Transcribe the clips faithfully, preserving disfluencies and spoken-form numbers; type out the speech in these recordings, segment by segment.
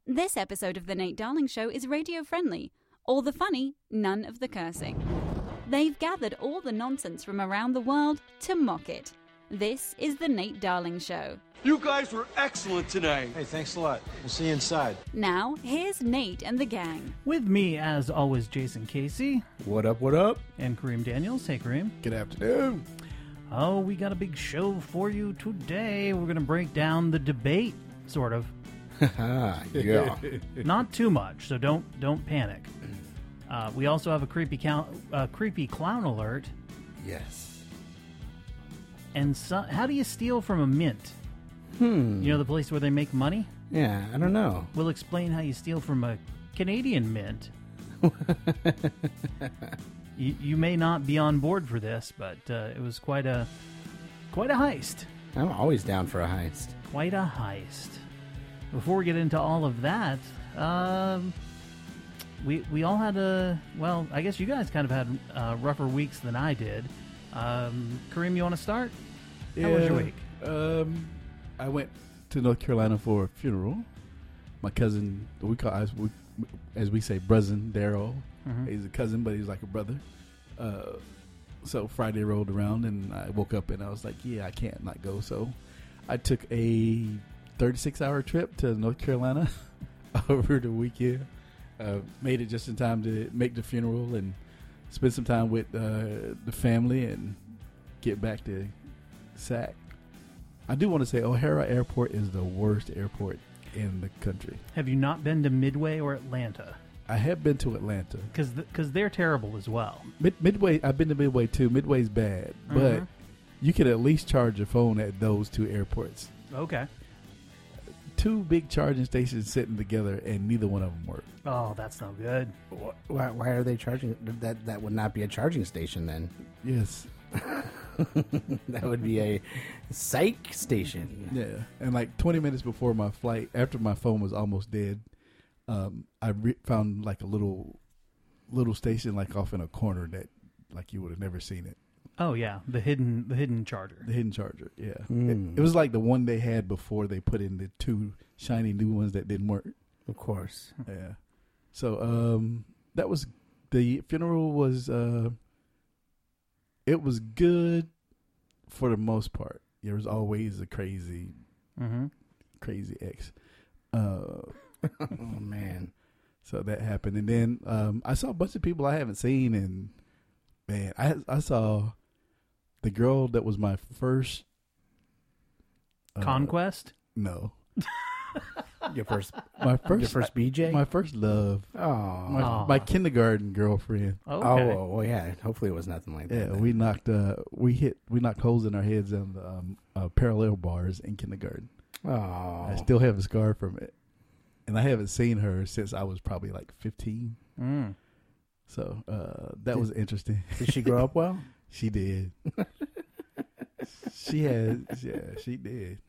This episode of The Nate Darling Show is radio-friendly. All the funny, none of the cursing. They've gathered all the nonsense from around the world to mock it. This is The Nate Darling Show. You guys were excellent tonight. Hey, thanks a lot. We'll see you inside. Now, here's Nate and the gang. With me, as always, Jason Casey. What up, what up? And Kareem Daniels. Hey, Kareem. Good afternoon. Oh, we got a big show for you today. We're going to break down the debate, sort of. Yeah. Not too much, so don't don't panic. Uh, we also have a creepy, count, uh, creepy clown alert. Yes. And so, how do you steal from a mint? Hmm. You know the place where they make money? Yeah, I don't know. We'll explain how you steal from a Canadian mint. you, you may not be on board for this, but uh, it was quite a quite a heist. I'm always down for a heist. Quite a heist. Before we get into all of that, um, we we all had a well. I guess you guys kind of had uh, rougher weeks than I did. Um, Kareem, you want to start? How yeah, was your week? Um, I went to North Carolina for a funeral. My cousin, we call as we, as we say, cousin Daryl. Mm-hmm. He's a cousin, but he's like a brother. Uh, so Friday rolled around, and I woke up, and I was like, "Yeah, I can't not go." So I took a thirty-six hour trip to North Carolina over the weekend. Uh, made it just in time to make the funeral and spend some time with uh, the family and get back to Sac. I do want to say O'Hara Airport is the worst airport in the country. Have you not been to Midway or Atlanta? I have been to Atlanta. Because th- they're terrible as well. Mid- Midway, I've been to Midway too. Midway's bad, Mhm. but you can at least charge your phone at those two airports. Okay. Two big charging stations sitting together, and neither one of them work. Oh, that's no good. Why, why are they charging? That that would not be a charging station then. Yes. That would be a psych station. Yeah. And like twenty minutes before my flight, after my phone was almost dead, um, I re- found like a little little station like off in a corner that like you would have never seen it. Oh yeah, the hidden the hidden charger. The hidden charger, yeah. Mm. It, it was like the one they had before they put in the two shiny new ones that didn't work. Of course. Yeah. So um, that was the funeral was uh, it was good for the most part. There was always a crazy, Mm-hmm. crazy ex. Uh, Oh man. so that happened, and then um, I saw a bunch of people I haven't seen, and man, I I saw the girl that was my first uh, Conquest? No, Your first, my first, your first B J. my first love, oh. my, Aw. my kindergarten girlfriend. Okay. Oh, well, yeah. Hopefully, it was nothing like that. Yeah, then. we knocked uh we hit we knocked holes in our heads on the um, uh, parallel bars in kindergarten. Oh. I still have a scar from it, and I haven't seen her since I was probably like fifteen. Mm. So uh, that was interesting. Did she grow up well? She did. She had, yeah, she did.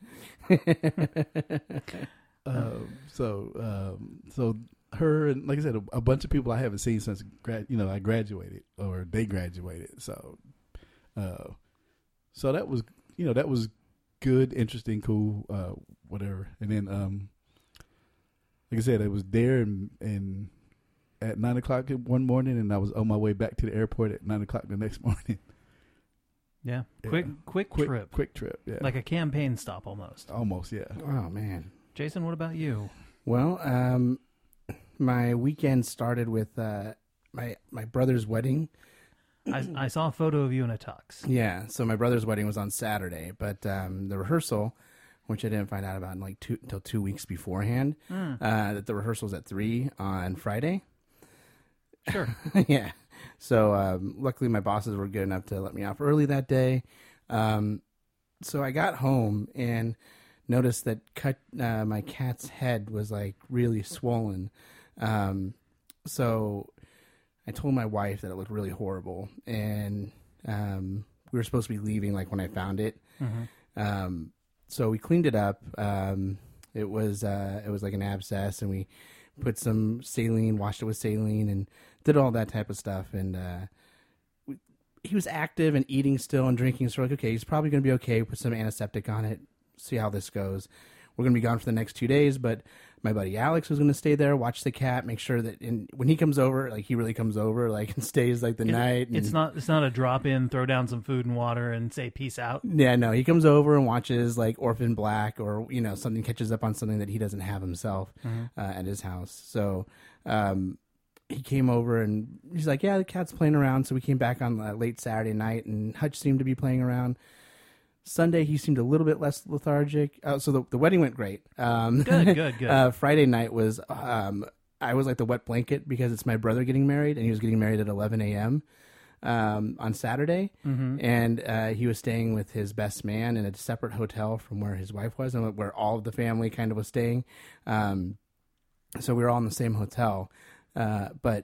um, so, um, so her and like I said, a, a bunch of people I haven't seen since grad, you know, I graduated or they graduated. So, uh, so that was, you know, that was good, interesting, cool, uh, whatever. And then, um, like I said, I was there and, and at nine o'clock one morning, and I was on my way back to the airport at nine o'clock the next morning. Yeah. Yeah. Quick quick Quick trip. quick trip. Yeah, Like a campaign stop almost. almost. Yeah. Oh man. Jason, what about you? Well, um, my weekend started with uh, my my brother's wedding. I, I saw a photo of you in a tux. Yeah, so my brother's wedding was on Saturday, but um, the rehearsal, which I didn't find out about in like two until two weeks beforehand, Mm. uh, that the rehearsal's at three on Friday. Sure. Yeah. So um, luckily, my bosses were good enough to let me off early that day. Um, so I got home and noticed that cut uh, my cat's head was like really swollen. Um, so I told my wife that it looked really horrible, and um, we were supposed to be leaving like when I found it. Mm-hmm. Um, so we cleaned it up. Um, it was uh, it was like an abscess, and we put some saline, washed it with saline, and did all that type of stuff. And uh, we, he was active and eating still and drinking. So we're like, okay, he's probably going to be okay. Put some antiseptic on it. See how this goes. We're going to be gone for the next two days, but my buddy Alex was going to stay there, watch the cat, make sure that in, when he comes over, like he really comes over, like and stays like the It- night. And, It's not. It's not a drop in, throw down some food and water, and say peace out. Yeah, no, he comes over and watches like Orphan Black, or you know something catches up on something that he doesn't have himself Mm-hmm. uh, at his house. So um, he came over and he's like, "Yeah, the cat's playing around." So we came back on uh, late Saturday night, and Hutch seemed to be playing around. Sunday he seemed a little bit less lethargic. Uh, so the, the wedding went great. Um, Good, good, good. uh, Friday night was um, I was like the wet blanket because it's my brother getting married, and he was getting married at eleven a.m. Um, on Saturday, Mm-hmm. and uh, he was staying with his best man in a separate hotel from where his wife was, and where all of the family kind of was staying. Um, so we were all in the same hotel, uh, but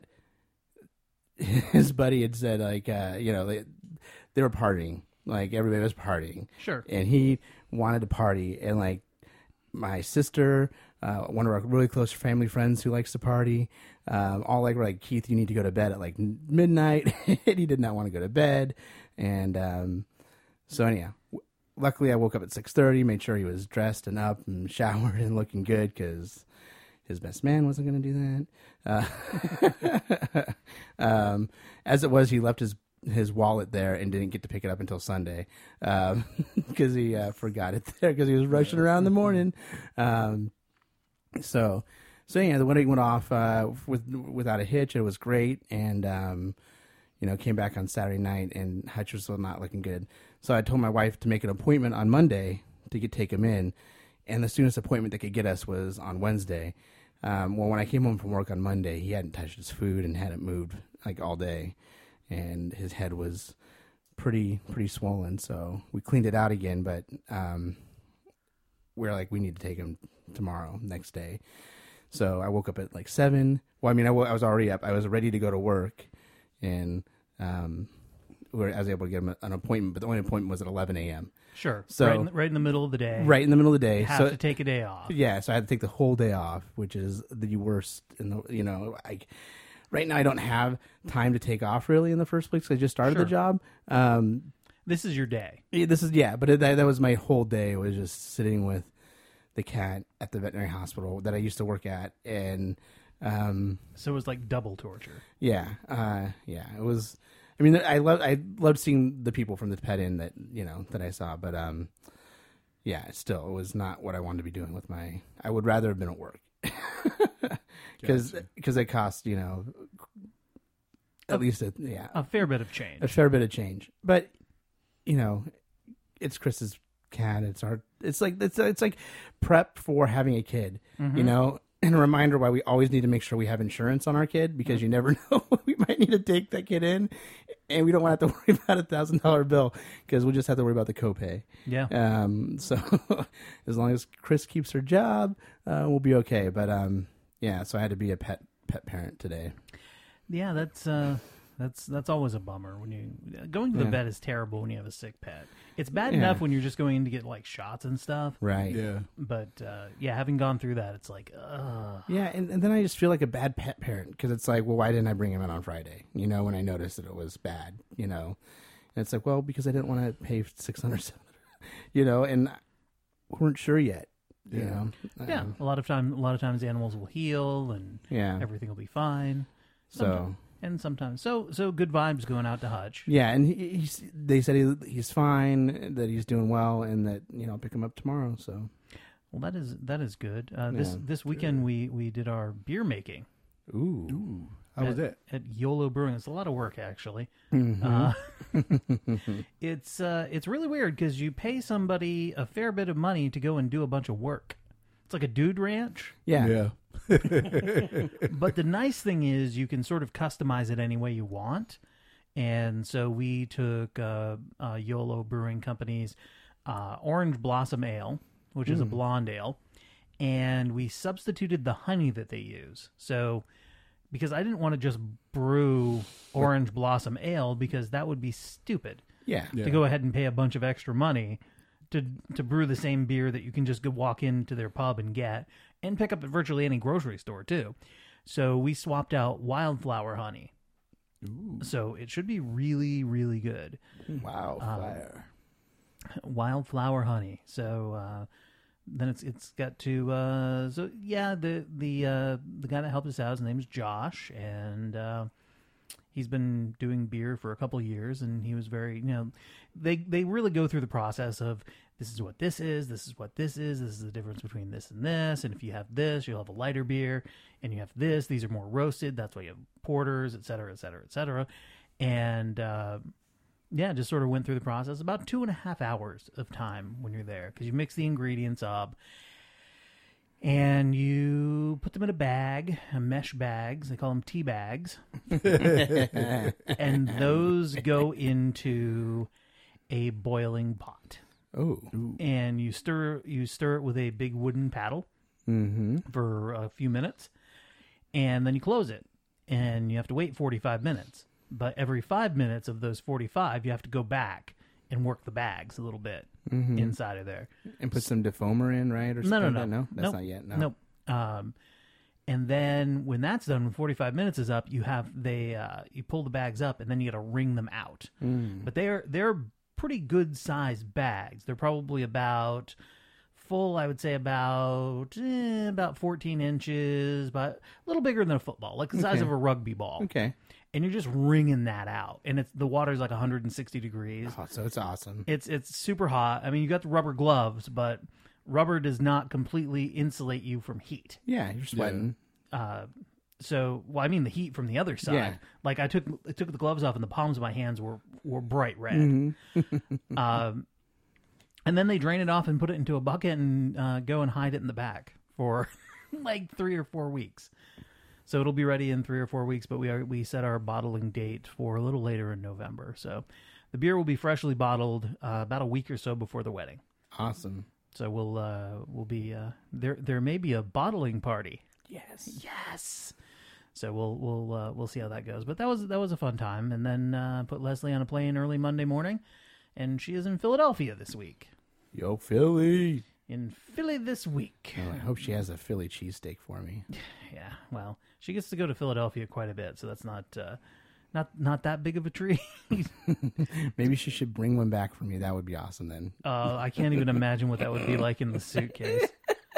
his buddy had said like, uh, you know, they, they were partying, like everybody was partying, Sure. and he wanted to party, and like my sister, uh, one of our really close family friends who likes to party, um, all like were like, Keith, you need to go to bed at like midnight. And he did not want to go to bed, and um, so anyhow, w- luckily I woke up at six thirty, made sure he was dressed and up and showered and looking good because his best man wasn't going to do that. Uh, um, as it was, he left his his wallet there and didn't get to pick it up until Sunday because um, he uh, forgot it there because he was rushing around in the morning. Um, so, so yeah, the wedding went off uh, with without a hitch. It was great, and um, you know, came back on Saturday night, and Hutch was still not looking good. So I told my wife to make an appointment on Monday to get take him in, and the soonest appointment they could get us was on Wednesday. Um, well, when I came home from work on Monday, he hadn't touched his food and hadn't moved like all day, and his head was pretty pretty swollen. So we cleaned it out again, but um, we're like, we need to take him tomorrow, next day. So I woke up at like seven. Well, I mean, I, w- I was already up. I was ready to go to work, and um, we were, I was able to get him an appointment, but the only appointment was at eleven a.m. Sure. So- right, in the, right in the middle of the day. Right in the middle of the day. Have so to take a day off. yeah, so I had to take the whole day off, which is the worst. In the you know, I right now I don't have time to take off really in the first place. 'Cause I just started Sure. the job. Um, This is your day. yeah, this is yeah, but it, that, that was my whole day, was just sitting with the cat at the veterinary hospital that I used to work at, and um, So it was like double torture. yeah, uh, yeah, it was. I mean, I love I loved seeing the people from the pet inn that you know that I saw, but um, yeah, still, it was not what I wanted to be doing with my. I would rather have been at work because Gotcha. because it cost you know at least a, yeah A fair bit of change. a fair bit of change, but you know, it's Chris's cat. It's our. It's like it's it's like prep for having a kid. Mm-hmm. You know. And a reminder why we always need to make sure we have insurance on our kid, because you never know we might need to take that kid in, and we don't want to have to worry about a thousand dollar bill because we'll just have to worry about the copay. Yeah. Um, so as long as Chris keeps her job, uh, we'll be okay. But um, yeah, so I had to be a pet pet parent today. Yeah, that's uh, that's that's always a bummer when you going to the Yeah. vet is terrible when you have a sick pet. It's bad Yeah. enough when you're just going in to get like shots and stuff, Right. Yeah. but uh, yeah, having gone through that, it's like, ugh. Yeah, and, and then I just feel like a bad pet parent because it's like, well, why didn't I bring him in on Friday? You know, when I noticed that it was bad, you know, and it's like, well, because I didn't want to pay six hundred, you know, and we weren't sure yet, you Yeah. know. Yeah, Um, a lot of time, a lot of times animals will heal and yeah. everything will be fine. So And sometimes, so so good vibes going out to Hutch. yeah, and he, he's, they said he, he's fine, that he's doing well, and that you know I'll pick him up tomorrow. So Well, that is that is good. Uh, this Yeah. this weekend we we did our beer making ooh, Ooh. How was at, that? at YOLO Brewing. It's a lot of work actually. Mhm. Uh, it's uh, it's really weird because you pay somebody a fair bit of money to go and do a bunch of work. It's like a dude ranch. yeah, Yeah. But the nice thing is you can sort of customize it any way you want. And so we took uh, uh, YOLO Brewing Company's uh, Orange Blossom Ale, which is a blonde ale, and we substituted the honey that they use. So because I didn't want to just brew Orange Blossom Ale because that would be stupid. yeah, Yeah. To go ahead and pay a bunch of extra money to to brew the same beer that you can just go walk into their pub and get and pick up at virtually any grocery store too. So we swapped out wildflower honey. Ooh. So it should be really, really good. Wow. Fire. Wildflower honey. So uh, then it's it's got to uh, so yeah the the uh, the guy that helped us out, his name is Josh, and uh, he's been doing beer for a couple of years, and he was very, you know, they they really go through the process of this is what this is, this is what this is, this is the difference between this and this, and if you have this, you'll have a lighter beer, and you have this, these are more roasted, that's why you have porters, et cetera, et cetera, et cetera, and uh, yeah, just sort of went through the process. About two and a half hours of time when you're there, because you mix the ingredients up, and you put them in a bag, a mesh bags. They call them tea bags. And those go into a boiling pot. Oh. And you stir you stir it with a big wooden paddle Mm-hmm. for a few minutes. And then you close it. And you have to wait forty-five minutes. But every five minutes of those forty-five, you have to go back and work the bags a little bit Mm-hmm. inside of there. And put some defoamer in, right? Or No, no, something no. like that? No, that's Nope. not yet. No. Nope. Um, and then when that's done, when forty-five minutes is up, you have they uh, you pull the bags up, and then you got to wring them out. Mm. But they're they're pretty good sized bags. They're probably about full. I would say about eh, about fourteen inches, but a little bigger than a football, like the size Okay. of a rugby ball. Okay. And you're just wringing that out, and it's the water's like one hundred sixty degrees. Oh, so it's awesome. It's it's super hot. I mean, you got the rubber gloves, but rubber does not completely insulate you from heat. Yeah, you're sweating. Uh, so, well, I mean the heat from the other side. Yeah. Like I took I took the gloves off, and the palms of my hands were were bright red. Mm-hmm. um, and then they drain it off and put it into a bucket and uh, go and hide it in the back for like three or four weeks. So it'll be ready in three or four weeks, but we are we set our bottling date for a little later in November. So the beer will be freshly bottled uh, about a week or so before the wedding. Awesome. So we'll uh, we'll be uh, there. There may be a bottling party. Yes. Yes. So we'll we'll uh, we'll see how that goes. But that was that was a fun time. And then uh, put Leslie on a plane early Monday morning, and she is in Philadelphia this week. Yo, Philly. In Philly this week. Oh, I hope she has a Philly cheesesteak for me. Yeah. Well, she gets to go to Philadelphia quite a bit, so that's not uh, not not that big of a treat. Maybe she should bring one back for me. That would be awesome then. uh, I can't even imagine what that would be like in the suitcase.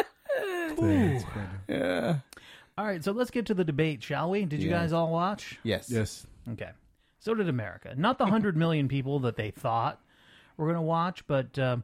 That's funny. Yeah. All right, so let's get to the debate, shall we? Did you Yeah. guys all watch? Yes. Yes. Okay. So did America. Not the one hundred million people that they thought were going to watch, but uh,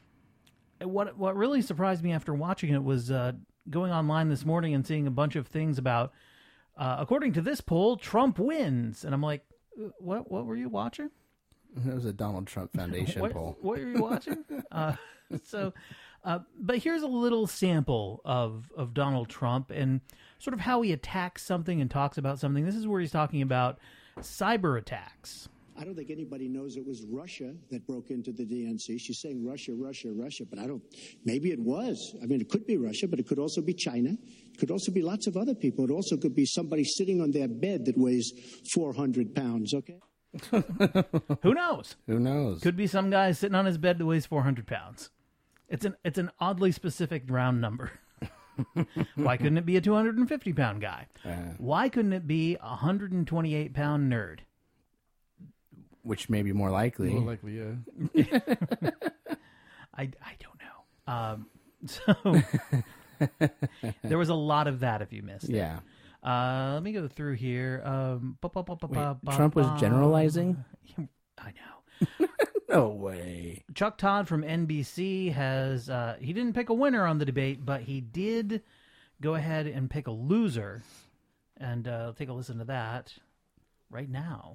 what what really surprised me after watching it was uh, going online this morning and seeing a bunch of things about, uh, according to this poll, Trump wins. And I'm like, what What were you watching? That was a Donald Trump Foundation what, poll. What are you watching? uh, so, uh, but here's a little sample of, of Donald Trump and sort of how he attacks something and talks about something. This is where he's talking about cyber attacks. I don't think anybody knows it was Russia that broke into the D N C. She's saying Russia, Russia, Russia, but I don't, maybe it was. I mean, it could be Russia, but it could also be China. It could also be lots of other people. It also could be somebody sitting on their bed that weighs four hundred pounds, okay? Who knows? Who knows? Could be some guy sitting on his bed that weighs four hundred pounds. It's an it's an oddly specific round number. Why couldn't it be a two hundred fifty pound guy? Uh, Why couldn't it be a one hundred twenty-eight pound nerd? which may be more likely. More likely, yeah. I, I don't know. Um, so there was a lot of that if you missed it. Yeah. Uh, let me go through here. Um, ba, ba, ba, ba, Wait, ba, ba, Trump was ba. generalizing? I know. No way. Chuck Todd from N B C has, uh, he didn't pick a winner on the debate, but he did go ahead and pick a loser. And uh, take a listen to that right now.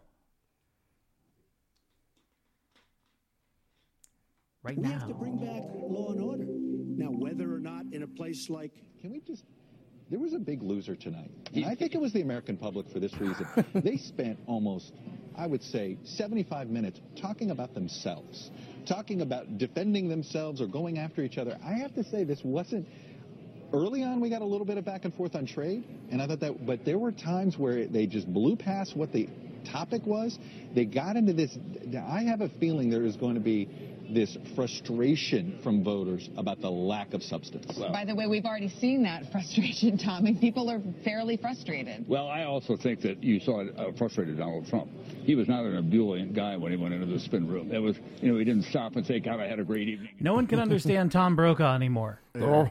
Right We now. have to bring back law and order. Now, whether or not in a place like Can we just... There was a big loser tonight. And I think it was the American public for this reason. They spent almost, I would say, seventy-five minutes talking about themselves, talking about defending themselves or going after each other. I have to say this wasn't... Early on, we got a little bit of back and forth on trade, and I thought that... But there were times where they just blew past what the topic was. They got into this... I have a feeling there is going to be this frustration from voters about the lack of substance. Well, by the way, we've already seen that frustration, Tom, and people are fairly frustrated. Well, I also think that you saw a frustrated Donald Trump. He was not an ebullient guy when he went into the spin room. It was, you know, he didn't stop and say, God, I had a great evening. No one can understand Tom Brokaw anymore. Yeah.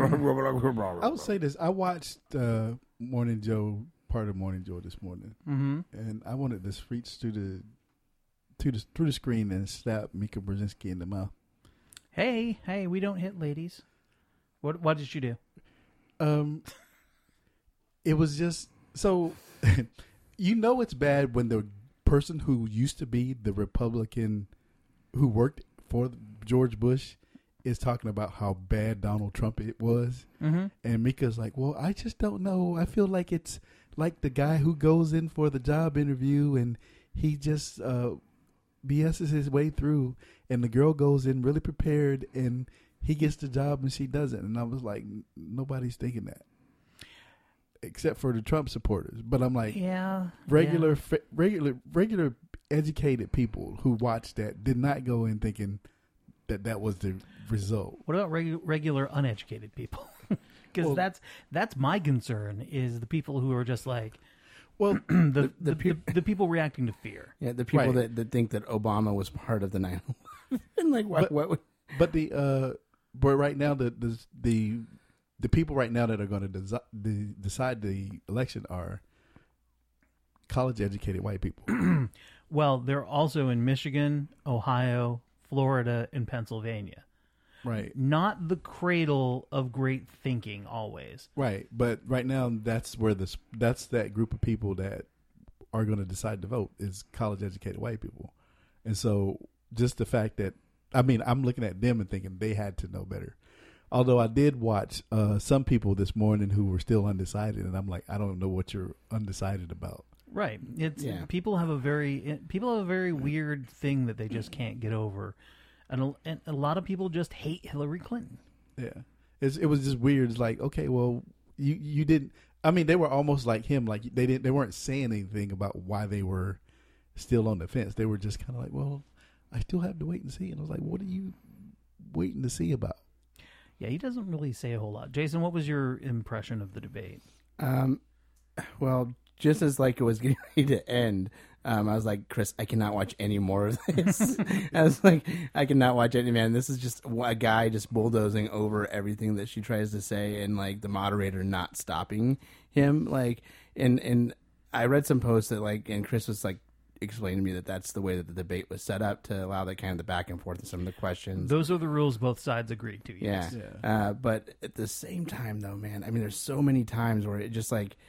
I would say this. I watched uh, Morning Joe, part of Morning Joe this morning, mm-hmm. and I wanted to reach through the, to the through the screen and slap Mika Brzezinski in the mouth. Hey, hey, we don't hit ladies. What what did you do? Um, it was just so you know it's bad when the person who used to be the Republican who worked for George Bush is talking about how bad Donald Trump it was. Mm-hmm. And Mika's like, well, I just don't know. I feel like it's like the guy who goes in for the job interview and he just uh, B S's his way through, and the girl goes in really prepared and he gets the job and she doesn't. And I was like, nobody's thinking that except for the Trump supporters. But I'm like, yeah, regular, yeah. Fa- regular, regular educated people who watched that did not go in thinking that that was the result. What about regu- regular uneducated people? Because well, that's that's my concern is the people who are just like, well, the the, the, the, the, the people reacting to fear. Yeah, the people right. that, that think that Obama was part of the nine eleven. Like, what? But, what would... but the uh, but right now the the the, the people right now that are going to desi- the, decide the election are college educated white people. Well, they're also in Michigan, Ohio, Florida, and Pennsylvania. Right. Not the cradle of great thinking always. Right. But right now that's where this that's that group of people that are going to decide to vote is college educated white people. And so just the fact that, I mean, I'm looking at them and thinking they had to know better. Although I did watch uh, some people this morning who were still undecided, and I'm like, I don't know what you're undecided about. Right. It's yeah. people have a very people have a very weird thing that they just can't get over. And a, and a lot of people just hate Hillary Clinton. Yeah, it's, it was just weird. It's like, okay, well, you you didn't. I mean, they were almost like him. Like they didn't. They weren't saying anything about why they were still on the fence. They were just kind of like, well, I still have to wait and see. And I was like, what are you waiting to see about? Yeah, he doesn't really say a whole lot. Jason, what was your impression of the debate? Um, well, just as like it was getting ready to end, um, I was like, Chris, I cannot watch any more of this. I was like, I cannot watch any, man. This is just a guy just bulldozing over everything that she tries to say, and like the moderator not stopping him. Like, and and I read some posts that like, and Chris was like explaining to me that that's the way that the debate was set up to allow that kind of the back and forth of some of the questions. Those are the rules both sides agreed to. Yes. Yeah. yeah. Uh, but at the same time, though, man, I mean, there's so many times where it just like.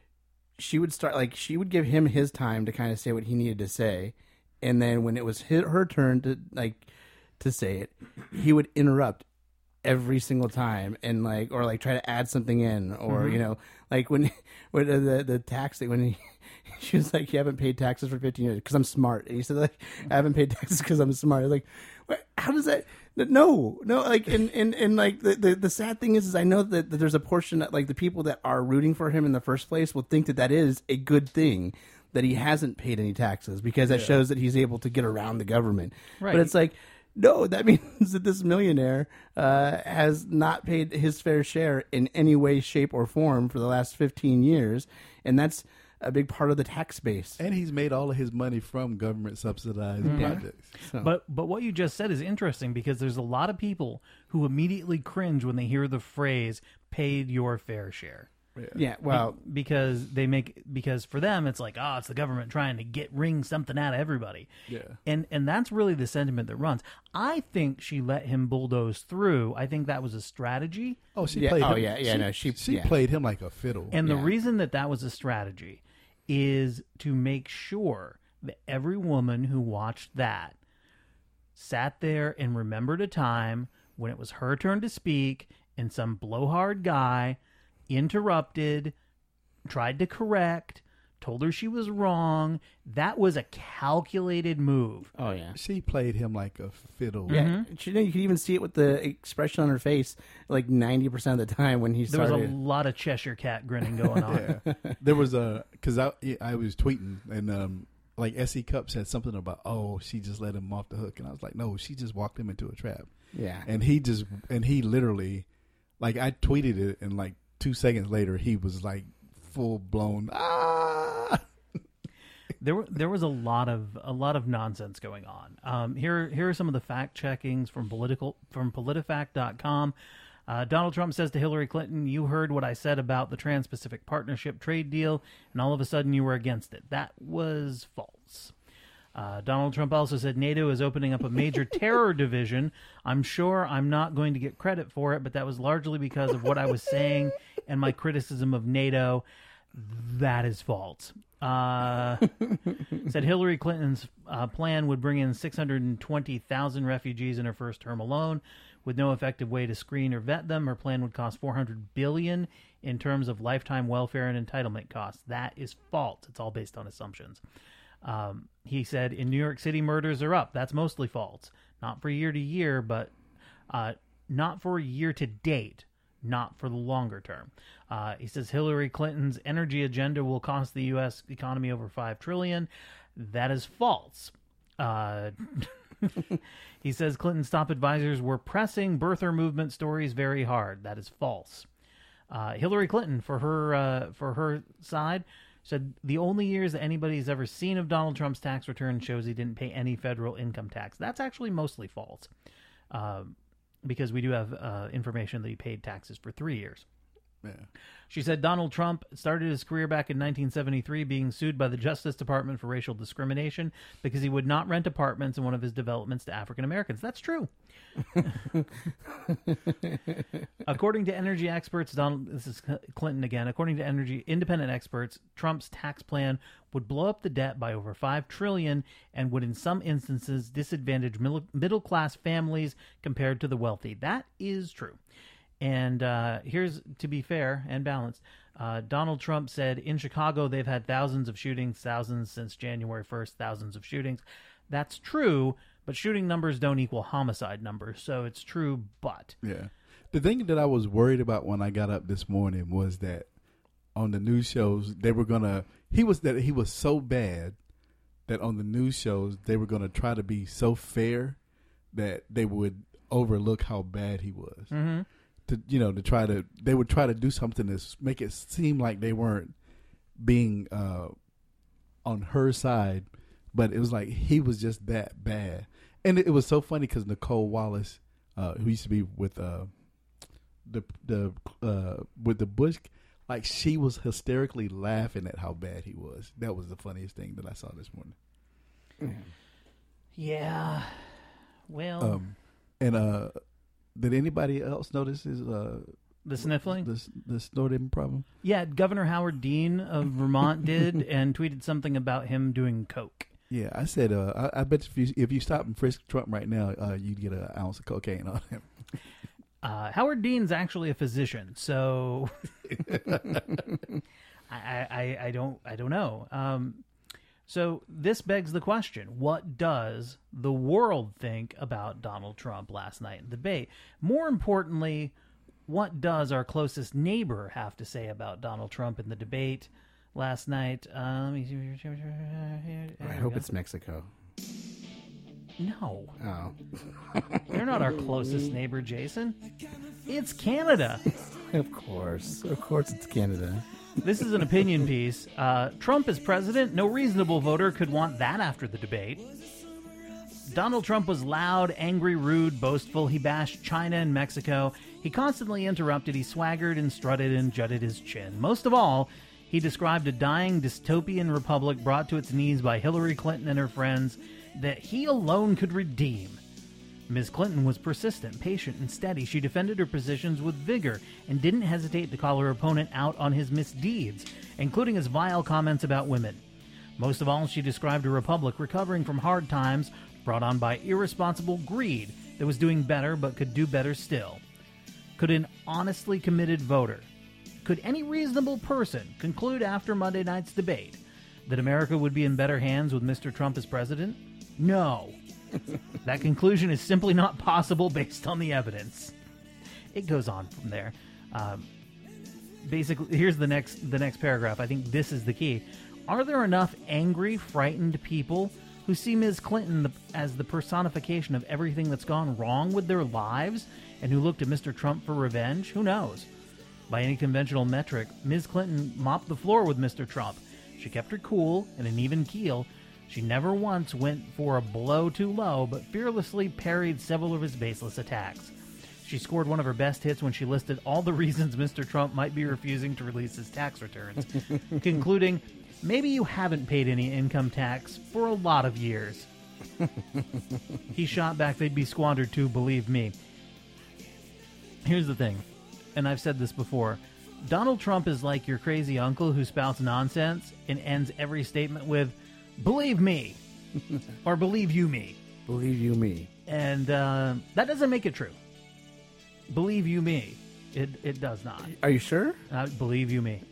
She would start like she would give him his time to kind of say what he needed to say, and then when it was his, her turn to like to say it, he would interrupt every single time and like or like try to add something in or mm-hmm. you know like when when the the tax thing when he she was like, you haven't paid taxes for fifteen years because I'm smart, and he said like I haven't paid taxes because I'm smart. I was like, what? How does that? No, no, like, and, and, and like, the, the, the sad thing is, is I know that, that there's a portion that, like, the people that are rooting for him in the first place will think that that is a good thing, that he hasn't paid any taxes, because that yeah. shows that he's able to get around the government. Right. But it's like, no, that means that this millionaire uh, has not paid his fair share in any way, shape, or form for the last fifteen years, and that's a big part of the tax base. And he's made all of his money from government subsidized mm-hmm. projects. So. But but what you just said is interesting, because there's a lot of people who immediately cringe when they hear the phrase "paid your fair share." Yeah, yeah well, Be- because they make because for them it's like, oh, it's the government trying to get wring something out of everybody. Yeah, and and that's really the sentiment that runs. I think she let him bulldoze through. I think that was a strategy. Oh, she yeah. played. Oh him. yeah, yeah. She, no, she she yeah. played him like a fiddle. And yeah. the reason that that was a strategy is to make sure that every woman who watched that sat there and remembered a time when it was her turn to speak and some blowhard guy interrupted, tried to correct, told her she was wrong. That was a calculated move. Oh, yeah. She played him like a fiddle. Yeah, mm-hmm. she, you could even see it with the expression on her face, like ninety percent of the time when he started. There was a lot of Cheshire Cat grinning going on. Yeah. There was a, because I, I was tweeting, and um, like S E Cup said something about, oh, she just let him off the hook, and I was like, no, she just walked him into a trap. Yeah, and he just and he literally, like I tweeted it, and like two seconds later, he was like full blown ah. There were there was a lot of a lot of nonsense going on. Um, here here are some of the fact checkings from political from politifact dot com. Uh, Donald Trump says to Hillary Clinton, "You heard what I said about the Trans-Pacific Partnership trade deal, and all of a sudden you were against it." That was false. Uh, Donald Trump also said NATO is opening up a major terror division. I'm sure I'm not going to get credit for it, but that was largely because of what I was saying and my criticism of NATO. That is false. Uh, said Hillary Clinton's uh, plan would bring in six hundred twenty thousand refugees in her first term alone, with no effective way to screen or vet them. Her plan would cost four hundred billion dollars in terms of lifetime welfare and entitlement costs. That is false. It's all based on assumptions. Um, he said in New York City, murders are up. That's mostly false. Not for year to year, but uh, not for year to date. Not for the longer term. Uh, he says Hillary Clinton's energy agenda will cost the U S economy over five trillion dollars. That is false. Uh, he says Clinton's top advisors were pressing birther movement stories very hard. That is false. Uh, Hillary Clinton, for her uh, for her side, said the only years that anybody's ever seen of Donald Trump's tax return shows he didn't pay any federal income tax. That's actually mostly false. Uh, because we do have uh, information that he paid taxes for three years. Yeah. She said Donald Trump started his career back in nineteen seventy-three being sued by the Justice Department for racial discrimination because he would not rent apartments in one of his developments to African Americans. That's true. According to energy experts, Donald, this is Clinton again, according to energy independent experts, Trump's tax plan would blow up the debt by over five trillion dollars and would in some instances disadvantage middle class families compared to the wealthy. That is true. And uh, here's, to be fair and balanced, uh, Donald Trump said in Chicago they've had thousands of shootings, thousands since January first, thousands of shootings. That's true, but shooting numbers don't equal homicide numbers, so it's true, but... Yeah. The thing that I was worried about when I got up this morning was that on the news shows, they were going to... He was that he was so bad that on the news shows, they were going to try to be so fair that they would overlook how bad he was. Mm-hmm. To, you know, to try to, they would try to do something to make it seem like they weren't being uh, on her side, but it was like he was just that bad. And it, it was so funny because Nicole Wallace, uh, who used to be with uh, the the uh, with the Bush, like she was hysterically laughing at how bad he was. That was the funniest thing that I saw this morning. Yeah, well, um, and uh. Did anybody else notice his uh, the sniffling, the, the snorting problem? Yeah, Governor Howard Dean of Vermont did, and tweeted something about him doing coke. Yeah, I said, uh, I, I bet if you if you stop and frisk Trump right now, uh, you'd get an ounce of cocaine on him. Uh, Howard Dean's actually a physician, so I, I I don't I don't know. Um, So this begs the question, what does the world think about Donald Trump last night in the debate? More importantly, what does our closest neighbor have to say about Donald Trump in the debate last night? Uh, let me see. I hope it's Mexico. No. Oh. They're not our closest neighbor, Jason. It's Canada. Of course. Of course it's Canada. This is an opinion piece. Uh, Trump is president. No reasonable voter could want that after the debate. Donald Trump was loud, angry, rude, boastful. He bashed China and Mexico. He constantly interrupted. He swaggered and strutted and jutted his chin. Most of all, he described a dying dystopian republic brought to its knees by Hillary Clinton and her friends that he alone could redeem. Miz Clinton was persistent, patient, and steady. She defended her positions with vigor and didn't hesitate to call her opponent out on his misdeeds, including his vile comments about women. Most of all, she described a republic recovering from hard times brought on by irresponsible greed that was doing better but could do better still. Could an honestly committed voter, could any reasonable person conclude after Monday night's debate that America would be in better hands with Mister Trump as president? No. That conclusion is simply not possible based on the evidence. It goes on from there. Um, basically, here's the next the next paragraph. I think this is the key. Are there enough angry, frightened people who see Miz Clinton the, as the personification of everything that's gone wrong with their lives and who look to Mister Trump for revenge? Who knows? By any conventional metric, Miz Clinton mopped the floor with Mister Trump. She kept her cool and an even keel. She never once went for a blow too low, but fearlessly parried several of his baseless attacks. She scored one of her best hits when she listed all the reasons Mister Trump might be refusing to release his tax returns, concluding, maybe you haven't paid any income tax for a lot of years. He shot back, they'd be squandered too, believe me. Here's the thing, and I've said this before. Donald Trump is like your crazy uncle who spouts nonsense and ends every statement with, believe me, or believe you me. Believe you me. And uh, that doesn't make it true. Believe you me. It it does not. Are you sure? Uh, believe you me.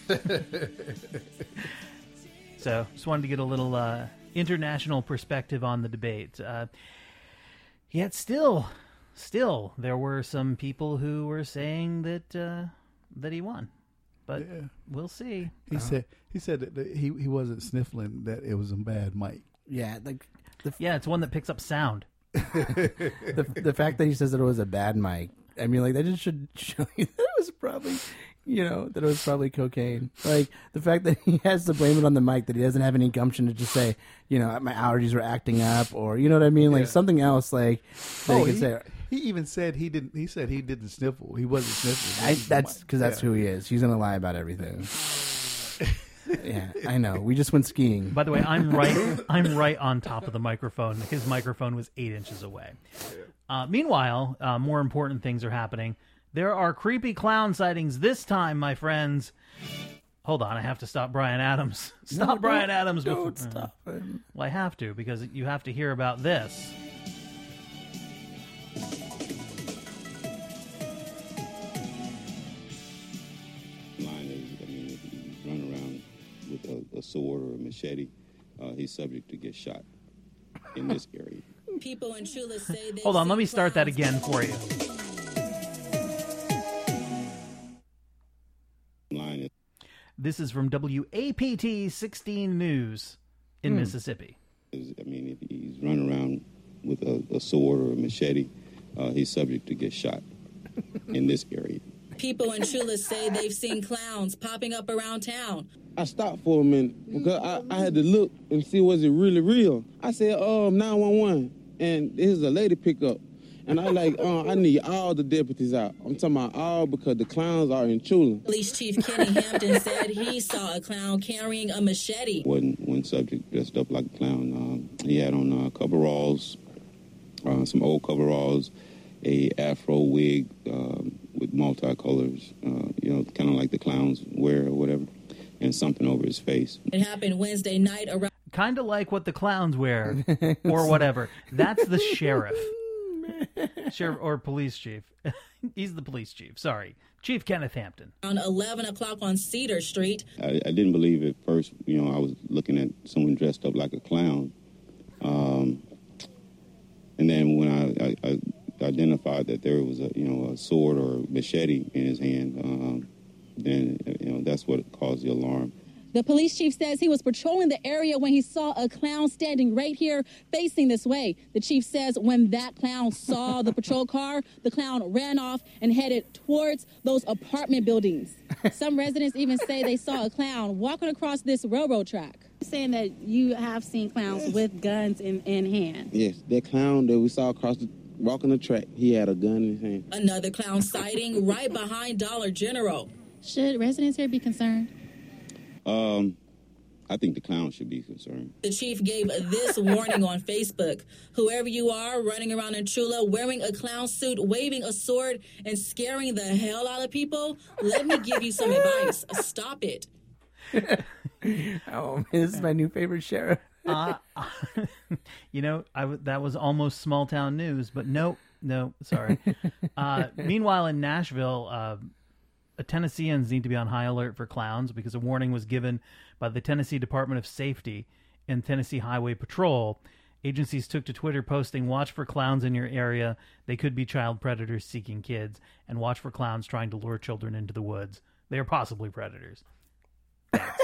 So, just wanted to get a little uh, international perspective on the debate. Uh, yet still, still, there were some people who were saying that uh, that he won. But Yeah. we'll see. He Uh-huh. said he said that that he he wasn't sniffling, that it was a bad mic. Yeah, like the Yeah, it's one that picks up sound. the the fact that he says that it was a bad mic. I mean, like that just should show you that it was probably, you know, that it was probably cocaine. Like the fact that he has to blame it on the mic, that he doesn't have any gumption to just say, you know, my allergies were acting up, or you know what I mean, like Yeah. something else, like that Oh, he could he, say. he even said he didn't. He said he didn't sniffle. He wasn't sniffling. I, that's because that's Yeah. who he is. He's gonna lie about everything. Yeah, I know. We just went skiing. By the way, I'm right. I'm right on top of the microphone. His microphone was eight inches away. Uh, meanwhile, uh, more important things are happening. There are creepy clown sightings this time, my friends. Hold on, I have to stop Brian Adams. Stop No, Brian don't- Adams. Don't before, stop him. Well, I have to because you have to hear about this. Line is, I mean, if he run around with a, a sword or a machete, uh, he's subject to get shot in this area. People in Chula say they Hold on, let me start that again for you. Line is, This is from W A P T sixteen News in Hmm. Mississippi. is, I mean, if he's run around with a, a sword or a machete, uh, he's subject to get shot in this area. People in Chula say they've seen clowns popping up around town. I stopped for a minute because I, I had to look and see was it really real. I said, um, nine one one, and this is a lady pickup. And I like, uh, I need all the deputies out. I'm talking about all because the clowns are in Chula. Police Chief Kenny Hampton said he saw a clown carrying a machete. Wasn't one subject dressed up like a clown. Um, he had on uh, coveralls, uh, some old coveralls, a afro wig um, with multicolors, uh, you know, kind of like the clowns wear or whatever, and something over his face. It happened Wednesday night around. Kind of like what the clowns wear or whatever. That's the sheriff. Sheriff or police chief. He's the police chief. Sorry. Chief Kenneth Hampton. Around eleven o'clock on Cedar Street. I, I didn't believe it first. You know, I was looking at someone dressed up like a clown. Um, and then when I, I, I identified that there was a, you know, a sword or a machete in his hand, um, then, you know, that's what caused the alarm. The police chief says he was patrolling the area when he saw a clown standing right here facing this way. The chief says when that clown saw the patrol car, the clown ran off and headed towards those apartment buildings. Some residents even say they saw a clown walking across this railroad track. Saying that you have seen clowns with guns in, in hand. Yes, that clown that we saw across the, walking the track, he had a gun in his hand. Another clown sighting right behind Dollar General. Should residents here be concerned? Um, I think the clown should be concerned. The chief gave this warning on Facebook. Whoever you are running around in Chula wearing a clown suit, waving a sword, and scaring the hell out of people, let me give you some advice. Stop it. Oh, this is my new favorite sheriff. uh, you know, I w- that was almost small town news, but nope, no, sorry. Uh, meanwhile, in Nashville, uh, Tennesseans need to be on high alert for clowns because a warning was given by the Tennessee Department of Safety and Tennessee Highway Patrol. Agencies took to Twitter posting, "Watch for clowns in your area. They could be child predators seeking kids, and watch for clowns trying to lure children into the woods. They are possibly predators." Thanks.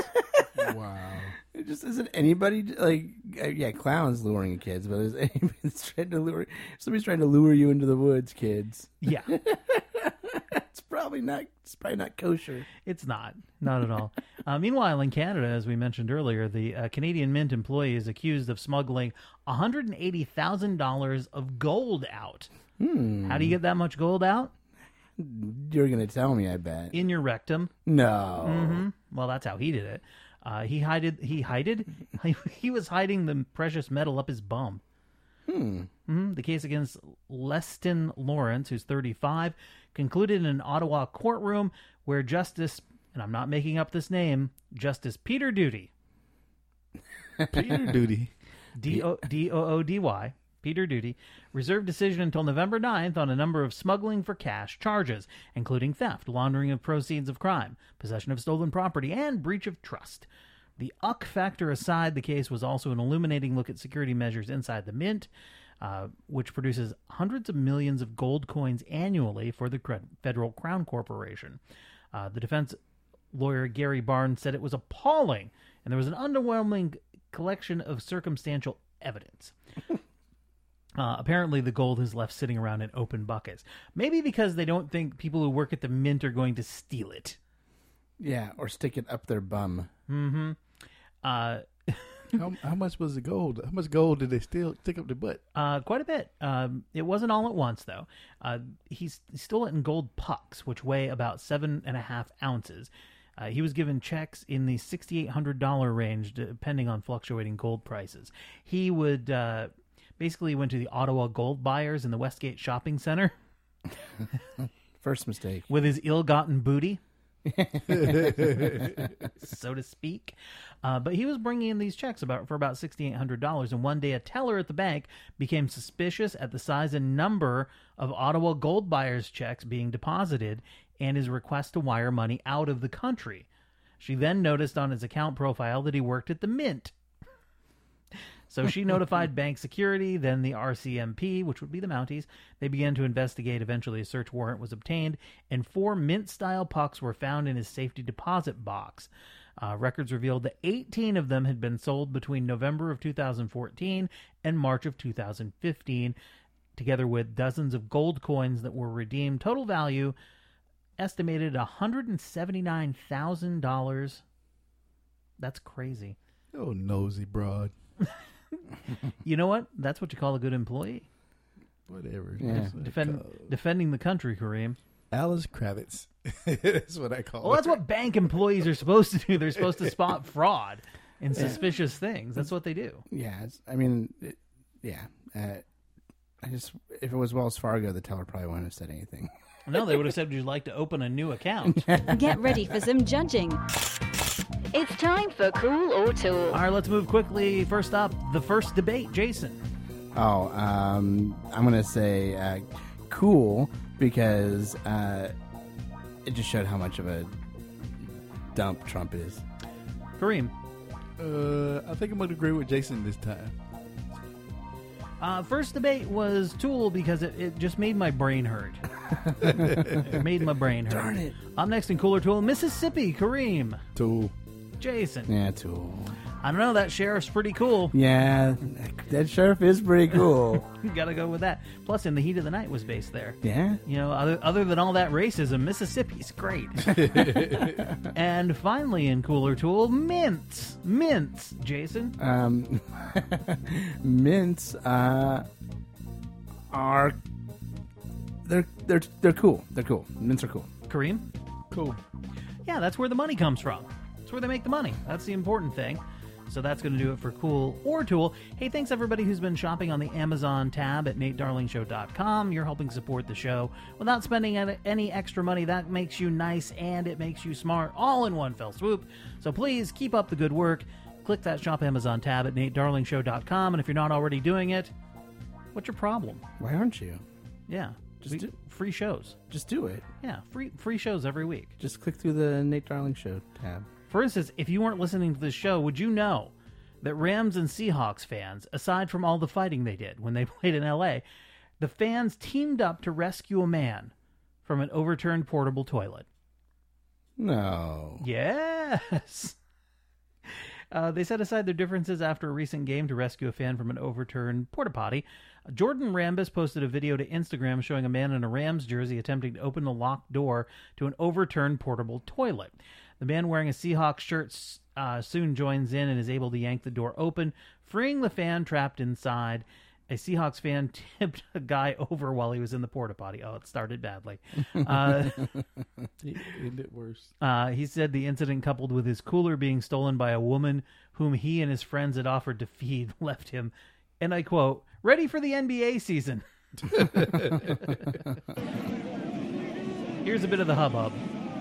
Wow. It just isn't anybody like uh, yeah, clowns luring kids, but is anybody's trying to lure somebody's trying to lure you into the woods, kids. Yeah. It's probably not it's probably not kosher. It's not. Not at all. uh, meanwhile, in Canada, as we mentioned earlier, the uh, Canadian Mint employee is accused of smuggling one hundred eighty thousand dollars of gold out. Hmm. How do you get that much gold out? You're going to tell me, I bet. In your rectum. No. Mm-hmm. Well, that's how he did it. Uh, he hided. He hided. he, he was hiding the precious metal up his bum. Hmm. Mm-hmm. The case against Leston Lawrence, who's thirty-five, concluded in an Ottawa courtroom where Justice, and I'm not making up this name, Justice Peter Doody. Peter Doody. D O D O O D Y. Peter Doody, reserved decision until November ninth on a number of smuggling for cash charges, including theft, laundering of proceeds of crime, possession of stolen property, and breach of trust. The uck factor aside, the case was also an illuminating look at security measures inside the Mint, uh, which produces hundreds of millions of gold coins annually for the Federal Crown Corporation. Uh, the defense lawyer Gary Barnes said it was appalling, and there was an underwhelming collection of circumstantial evidence. Uh, apparently, the gold is left sitting around in open buckets. Maybe because they don't think people who work at the Mint are going to steal it. Yeah, or stick it up their bum. Mm-hmm. Uh, how, how much was the gold? How much gold did they still stick up their butt? Uh, quite a bit. Um, it wasn't all at once, though. Uh, he's, he stole it in gold pucks, which weigh about seven and a half ounces. Uh, he was given checks in the six thousand eight hundred dollars range, depending on fluctuating gold prices. He would... Uh, Basically, went to the Ottawa Gold Buyers in the Westgate Shopping Center. First mistake. With his ill-gotten booty, so to speak. Uh, but he was bringing in these checks about for about six thousand eight hundred dollars, and one day a teller at the bank became suspicious at the size and number of Ottawa Gold Buyers checks being deposited and his request to wire money out of the country. She then noticed on his account profile that he worked at the Mint. So she notified bank security, then the R C M P, which would be the Mounties. They began to investigate. Eventually, a search warrant was obtained, and four Mint-style pucks were found in his safety deposit box. Uh, records revealed that eighteen of them had been sold between November of two thousand fourteen and March of two thousand fifteen, together with dozens of gold coins that were redeemed. Total value estimated one hundred seventy-nine thousand dollars. That's crazy. Oh, nosy broad. You know what? That's what you call a good employee. Whatever. Yeah. Defend, defending the country, Kareem. Alice Kravitz. That's what I call well, it. That's what bank employees are supposed to do. They're supposed to spot fraud and suspicious things. That's what they do. Yeah. It's, I mean, it, yeah. Uh, I just, if it was Wells Fargo, the teller probably wouldn't have said anything. No, they would have said, would you like to open a new account? Get ready for some judging. It's time for Cool or Tool. All right, let's move quickly. First up, the first debate. Jason. Oh, um, I'm going to say uh, cool because uh, it just showed how much of a dump Trump is. Kareem. Uh, I think I'm going to agree with Jason this time. Uh, first debate was Tool because it, it just made my brain hurt. It made my brain hurt. Darn it. Up next in Cooler Tool, Mississippi. Kareem. Tool. Jason. Yeah, Tool. I don't know. That sheriff's pretty cool. Yeah, that sheriff is pretty cool. Gotta go with that. Plus, In the Heat of the Night was based there. Yeah. You know, other, other than all that racism, Mississippi's great. And finally in Cooler Tool, mints. Mints, Jason. Um, mints uh, are... They're, they're, they're cool. They're cool. Mints are cool. Kareem? Cool. Yeah, that's where the money comes from. That's where they make the money. That's the important thing. So that's going to do it for Cool or Tool. Hey, thanks everybody who's been shopping on the Amazon tab at nate darling show dot com. You're helping support the show without spending any extra money. That makes you nice and it makes you smart all in one fell swoop. So please keep up the good work. Click that Shop Amazon tab at nate darling show dot com. And if you're not already doing it, what's your problem? Why aren't you? Yeah. Just we, do, free shows. Just do it. Yeah, free free shows every week. Just click through the Nate Darling Show tab. For instance, if you weren't listening to this show, would you know that Rams and Seahawks fans, aside from all the fighting they did when they played in L A, the fans teamed up to rescue a man from an overturned portable toilet? No. Yes. Uh, they set aside their differences after a recent game to rescue a fan from an overturned porta potty. Jordan Rambis posted a video to Instagram showing a man in a Rams jersey attempting to open the locked door to an overturned portable toilet. The man wearing a Seahawks shirt uh, soon joins in and is able to yank the door open, freeing the fan trapped inside. A Seahawks fan tipped a guy over while he was in the porta potty. Oh, it started badly. Uh, it ended worse. Uh, he said the incident, coupled with his cooler being stolen by a woman whom he and his friends had offered to feed, left him, and I quote, ready for the N B A season. Here's a bit of the hubbub.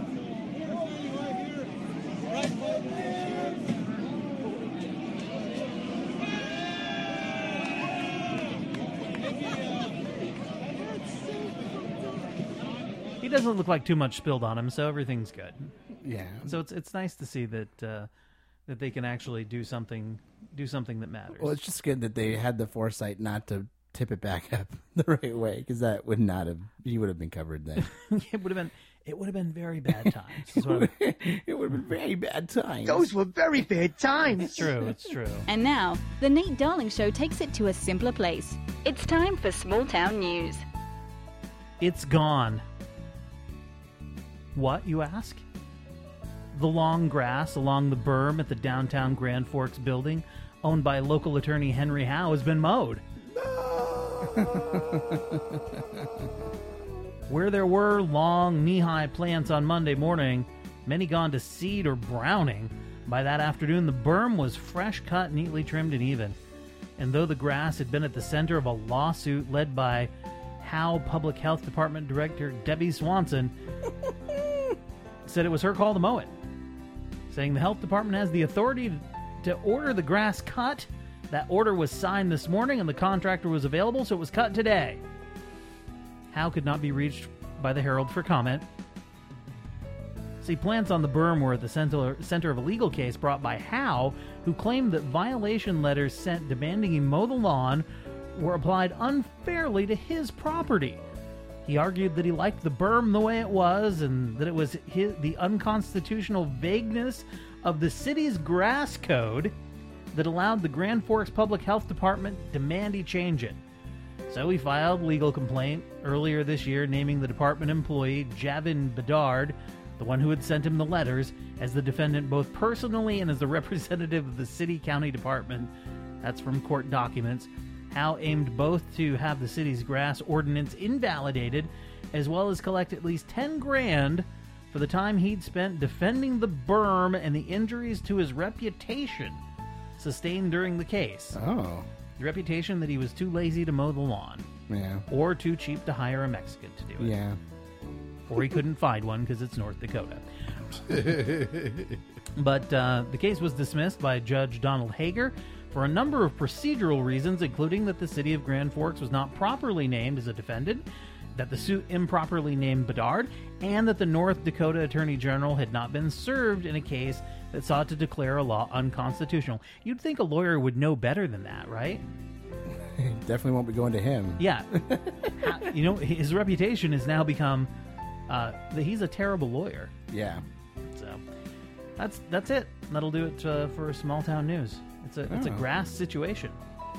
He doesn't look like too much spilled on him, so everything's good. Yeah. So it's it's nice to see that uh, that they can actually do something do something that matters. Well, it's just good that they had the foresight not to tip it back up the right way, because that would not have he would have been covered then. It would have been it would have been very bad times. Is what I'm- It would have been very bad times. Those were very bad times. It's true. It's true. And now, the Nate Darling Show takes it to a simpler place. It's time for small town news. It's gone. What, you ask? The long grass along the berm at the downtown Grand Forks building, owned by local attorney Henry Howe, has been mowed. Where there were long, knee-high plants on Monday morning, many gone to seed or browning, by that afternoon the berm was fresh cut, neatly trimmed and even. And though the grass had been at the center of a lawsuit led by Howe Public Health Department Director Debbie Swanson, said it was her call to mow it, saying the health department has the authority to order the grass cut. That order was signed this morning and the contractor was available, so it was cut today. Howe could not be reached by the Herald for comment. See, plants on the berm were at the center, center of a legal case brought by Howe, who claimed that violation letters sent demanding he mow the lawn were applied unfairly to his property. He argued that he liked the berm the way it was and that it was his, the unconstitutional vagueness of the city's grass code that allowed the Grand Forks Public Health Department to demand he change it. So he filed a legal complaint earlier this year naming the department employee, Javin Bedard, the one who had sent him the letters, as the defendant both personally and as the representative of the city-county department. That's from court documents. Howe aimed both to have the city's grass ordinance invalidated, as well as collect at least ten grand for the time he'd spent defending the berm and the injuries to his reputation sustained during the case. Oh. The reputation that he was too lazy to mow the lawn. Yeah. Or too cheap to hire a Mexican to do it. Yeah. Or he couldn't find one because it's North Dakota. But uh, the case was dismissed by Judge Donald Hager for a number of procedural reasons, including that the city of Grand Forks was not properly named as a defendant, that the suit improperly named Bedard, and that the North Dakota Attorney General had not been served in a case that sought to declare a law unconstitutional. You'd think a lawyer would know better than that, right? Definitely won't be going to him. Yeah. You know, his reputation has now become uh, that he's a terrible lawyer. Yeah. So that's that's it. That'll do it uh, for small town news. It's a it's a Oh. grass situation.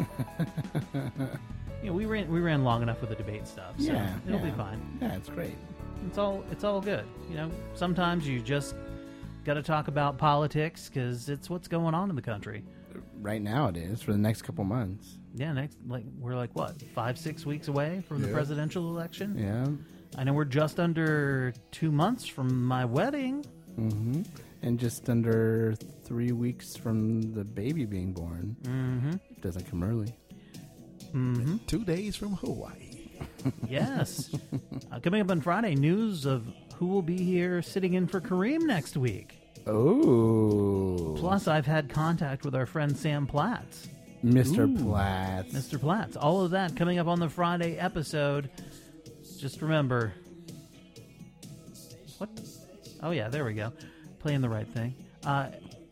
You know, we ran we ran long enough with the debate stuff, so Yeah, it'll yeah. be fine. Yeah, it's great. It's all it's all good. You know, sometimes you just got to talk about politics because it's what's going on in the country. Right now it is, for the next couple months. Yeah, next like we're like what five six weeks away from the Yeah. presidential election. Yeah. I know we're just under two months from my wedding. Mm-hmm. And just under three weeks from the baby being born. Mm-hmm. Doesn't come early. Mm-hmm. Two days from Hawaii. Yes. Uh, coming up on Friday, news of who will be here sitting in for Kareem next week. Oh. Plus, I've had contact with our friend Sam Platts. Mister Ooh. Platts. Mister Platts. All of that coming up on the Friday episode. Just remember. What? Oh, yeah, there we go. Playing the right thing. Uh,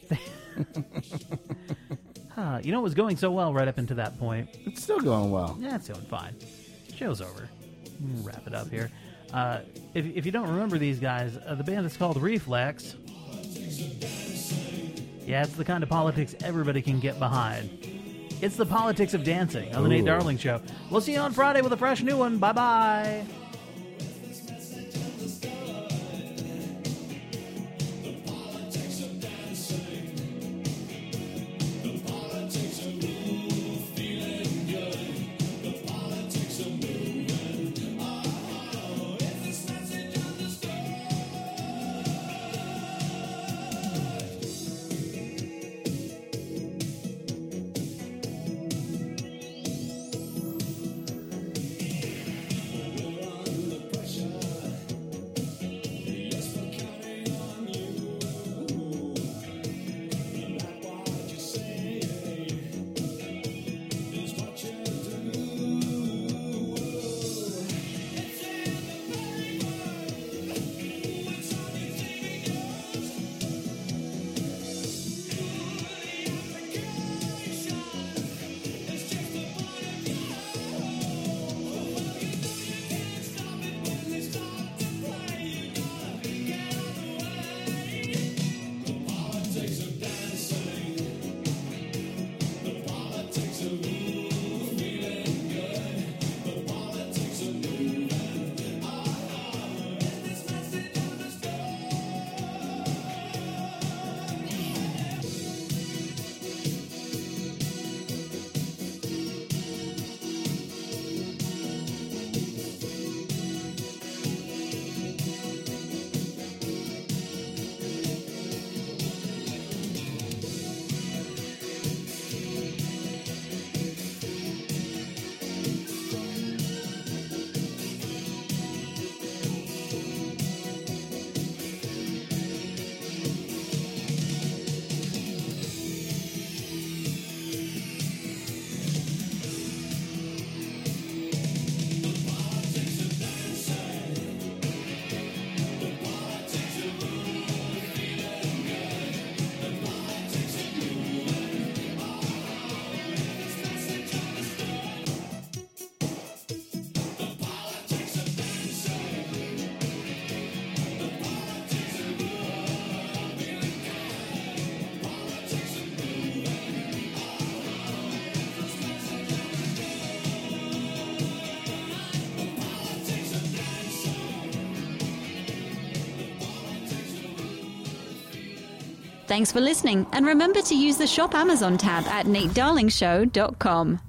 huh, you know, it was going so well right up until that point. It's still going well. Yeah, it's going fine. Show's over. We'll wrap it up here. Uh, if, if you don't remember these guys, uh, the band is called Reflex. Yeah, it's the kind of politics everybody can get behind. It's the politics of dancing on the Nate Ooh. Darling Show. We'll see you on Friday with a fresh new one. Bye-bye. Thanks for listening, and remember to use the Shop Amazon tab at nate darling show dot com.